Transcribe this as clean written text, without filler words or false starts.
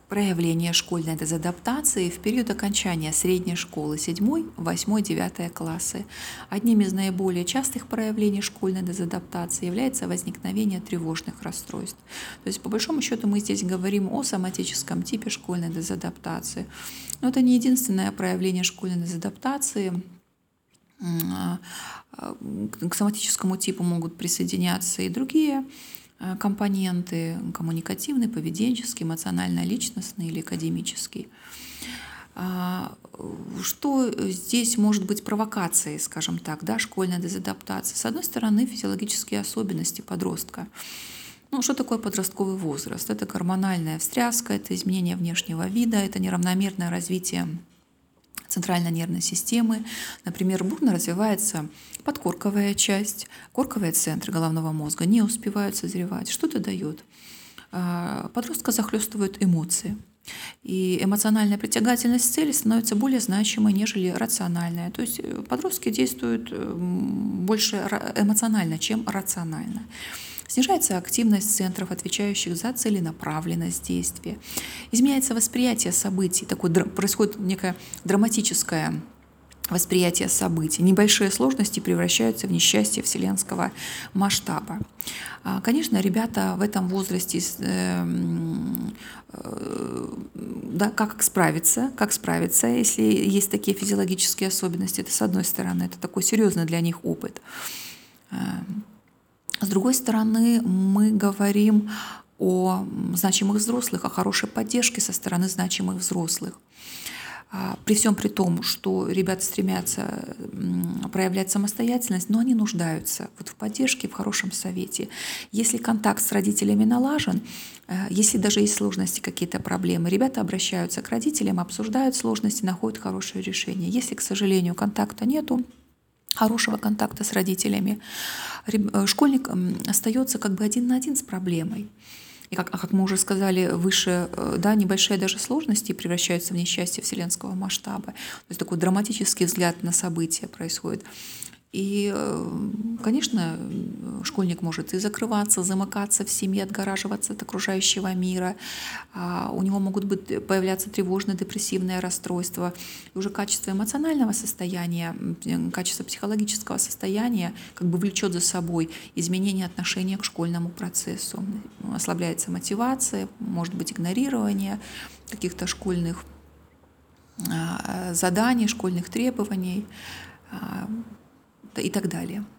Проявление школьной дезадаптации в период окончания средней школы 7, 8, 9 классы. Одним из наиболее частых проявлений школьной дезадаптации является возникновение тревожных расстройств. То есть, по большому счету, мы здесь говорим о соматическом типе школьной дезадаптации. Но это не единственное проявление школьной дезадаптации. К соматическому типу могут присоединяться и другие компоненты: коммуникативный, поведенческий, эмоционально-личностный или академический. Что здесь может быть провокацией, скажем так, да, школьной дезадаптации? С одной стороны, физиологические особенности подростка. Что такое подростковый возраст? Это гормональная встряска, это изменение внешнего вида, это неравномерное развитие центральной нервной системы. Например, бурно развивается подкорковая часть, корковые центры головного мозга не успевают созревать. Что это дает? Подростка захлестывают эмоции. И эмоциональная притягательность цели становится более значимой, нежели рациональная. То есть подростки действуют больше эмоционально, чем рационально. Снижается активность центров, отвечающих за целенаправленность действия. Изменяется восприятие событий. Происходит некое драматическое восприятие событий. Небольшие сложности превращаются в несчастье вселенского масштаба. Конечно, ребята в этом возрасте, да, как справиться, если есть такие физиологические особенности, это с одной стороны, это такой серьезный для них опыт. С другой стороны, мы говорим о значимых взрослых, о хорошей поддержке со стороны значимых взрослых. При всем при том, что ребята стремятся проявлять самостоятельность, но они нуждаются в поддержке, в хорошем совете. Если контакт с родителями налажен, если даже есть сложности, какие-то проблемы, ребята обращаются к родителям, обсуждают сложности, находят хорошее решение. Если, к сожалению, контакта нету, хорошего контакта с родителями, школьник остается один на один с проблемой. И как мы уже сказали выше, да, небольшие даже сложности превращаются в несчастье вселенского масштаба. То есть такой драматический взгляд на события происходит. И, конечно, школьник может и закрываться, замыкаться в семье, отгораживаться от окружающего мира. У него могут появляться тревожные, депрессивные расстройства. И уже качество эмоционального состояния, качество психологического состояния влечет за собой изменение отношения к школьному процессу. Ослабляется мотивация, может быть игнорирование каких-то школьных заданий, школьных требований и так далее.